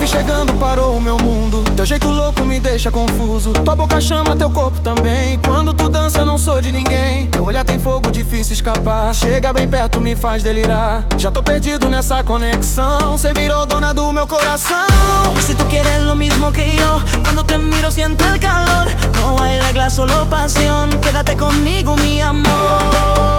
Baby, chegando parou o meu mundo. Teu jeito louco me deixa confuso. Tua boca chama, teu corpo também. Quando tu dança eu não sou de ninguém. Teu olhar tem fogo, difícil escapar. Chega bem perto, me faz delirar. Já tô perdido nessa conexão. Cê virou dona do meu coração. Si tú quieres lo mismo que yo, cuando te miro siento el calor. No hay reglas, solo pasión. Quédate conmigo, mi amor.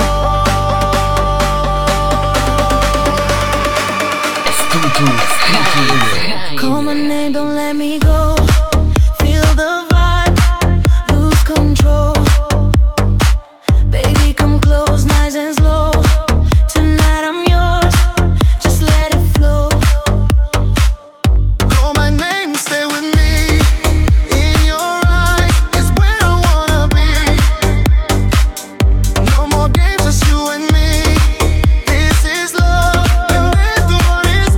Call my name, don't let me go. Feel the vibe, lose control. Baby, come close, nice and slow. Tonight I'm yours, just let it flow. Call my name, stay with me. In your eyes is where I wanna be. No more games, just you and me. This is love, and that's the one is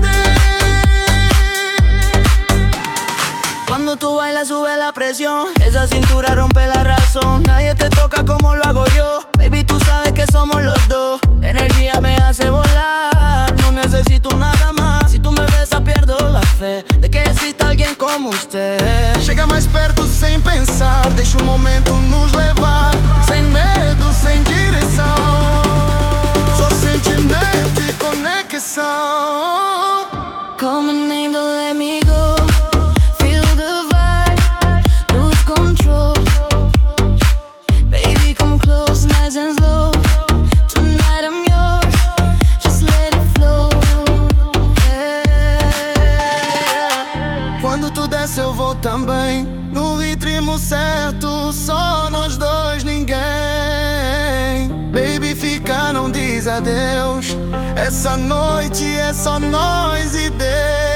Cuando tú bailas sube la presión. Esa cintura rompe la razón. Nadie te toca como lo hago yo. Baby, tú sabes que somos los dos. La energía me hace volar. No necesito nada más. Si tú me besas pierdo la fe de que exista alguien como usted. Chega mais perto sem pensar. Deixa o momento nos levar. Sem medo, sem direção. Só sentimento e conexão. Call my name, don't let me go. Feel the vibe, lose control. Baby, come close, nice and slow. Tonight I'm yours, just let it flow. Yeah. Quando tu desce eu vou também. No ritmo certo, só nós dois, ninguém. Baby, fica, não diz adeus. Essa noite é só nós e Deus.